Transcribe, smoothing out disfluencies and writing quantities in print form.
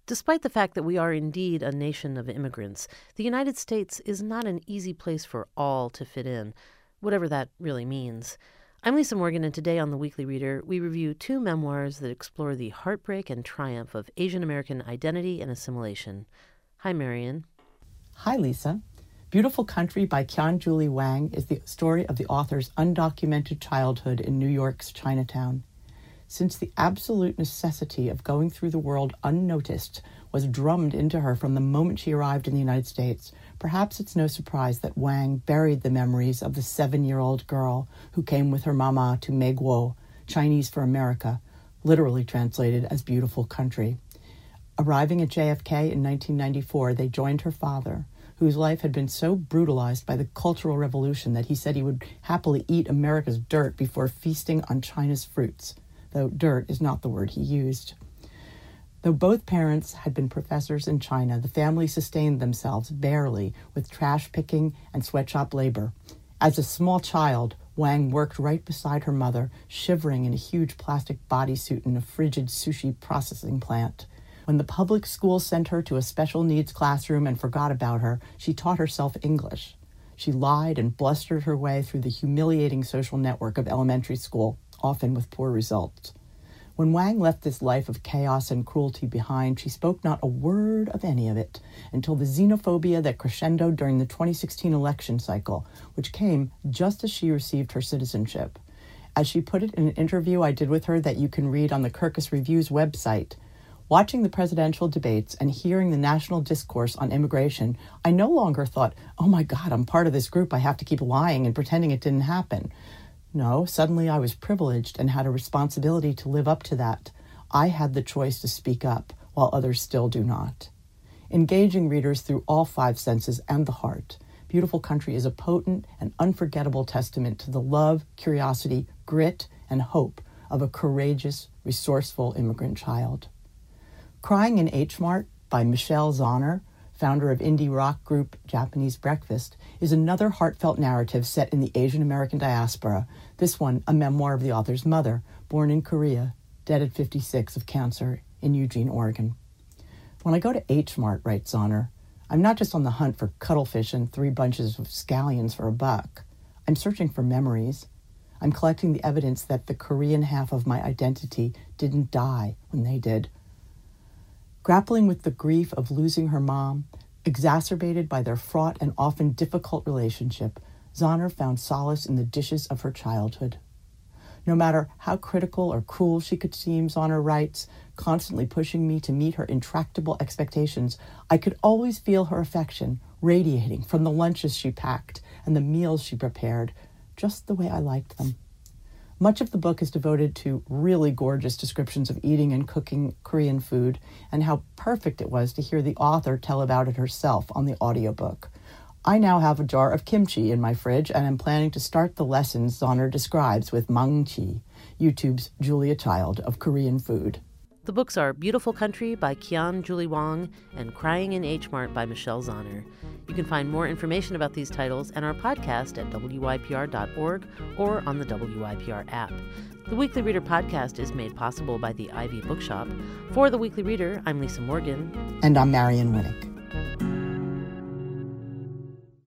Despite the fact that we are indeed a nation of immigrants, the United States is not an easy place for all to fit in, whatever that really means. I'm Lisa Morgan, and today on The Weekly Reader, we review two memoirs that explore the heartbreak and triumph of Asian American identity and assimilation. Hi, Marian. Hi, Lisa. Beautiful Country by Qian-Julie Wang is the story of the author's undocumented childhood in New York's Chinatown. Since the absolute necessity of going through the world unnoticed was drummed into her from the moment she arrived in the United States, perhaps it's no surprise that Wang buried the memories of the 7-year-old girl who came with her mama to Meiguo, Chinese for America, literally translated as Beautiful Country. Arriving at JFK in 1994, they joined her father, whose life had been so brutalized by the Cultural Revolution that he said he would happily eat America's dirt before feasting on China's fruits, though dirt is not the word he used. Though both parents had been professors in China, the family sustained themselves barely with trash picking and sweatshop labor. As a small child, Wang worked right beside her mother, shivering in a huge plastic bodysuit in a frigid sushi processing plant. When the public school sent her to a special needs classroom and forgot about her, she taught herself English. She lied and blustered her way through the humiliating social network of elementary school, often with poor results. When Wang left this life of chaos and cruelty behind, she spoke not a word of any of it until the xenophobia that crescendoed during the 2016 election cycle, which came just as she received her citizenship. As she put it in an interview I did with her that you can read on the Kirkus Review's website, watching the presidential debates and hearing the national discourse on immigration, I no longer thought, oh my God, I'm part of this group, I have to keep lying and pretending it didn't happen. No, suddenly I was privileged and had a responsibility to live up to that. I had the choice to speak up, while others still do not. Engaging readers through all 5 senses and the heart, Beautiful Country is a potent and unforgettable testament to the love, curiosity, grit, and hope of a courageous, resourceful immigrant child. Crying in H Mart by Michelle Zauner, founder of indie rock group Japanese Breakfast, is another heartfelt narrative set in the Asian American diaspora, this one a memoir of the author's mother, born in Korea, dead at 56 of cancer in Eugene, Oregon. When I go to H Mart, writes Zauner, I'm not just on the hunt for cuttlefish and 3 bunches of scallions for $1. I'm searching for memories. I'm collecting the evidence that the Korean half of my identity didn't die when they did. Grappling with the grief of losing her mom, exacerbated by their fraught and often difficult relationship, Zauner found solace in the dishes of her childhood. No matter how critical or cruel she could seem, Zauner writes, constantly pushing me to meet her intractable expectations, I could always feel her affection radiating from the lunches she packed and the meals she prepared, just the way I liked them. Much of the book is devoted to really gorgeous descriptions of eating and cooking Korean food and how perfect it was to hear the author tell about it herself on the audiobook. I now have a jar of kimchi in my fridge and am planning to start the lessons Zauner describes with Mangchi, YouTube's Julia Child of Korean food. The books are Beautiful Country by Qian-Julie Wang and Crying in H Mart by Michelle Zauner. You can find more information about these titles and our podcast at wypr.org or on the WYPR app. The Weekly Reader podcast is made possible by the Ivy Bookshop. For The Weekly Reader, I'm Lisa Morgan. And I'm Marian Winnick.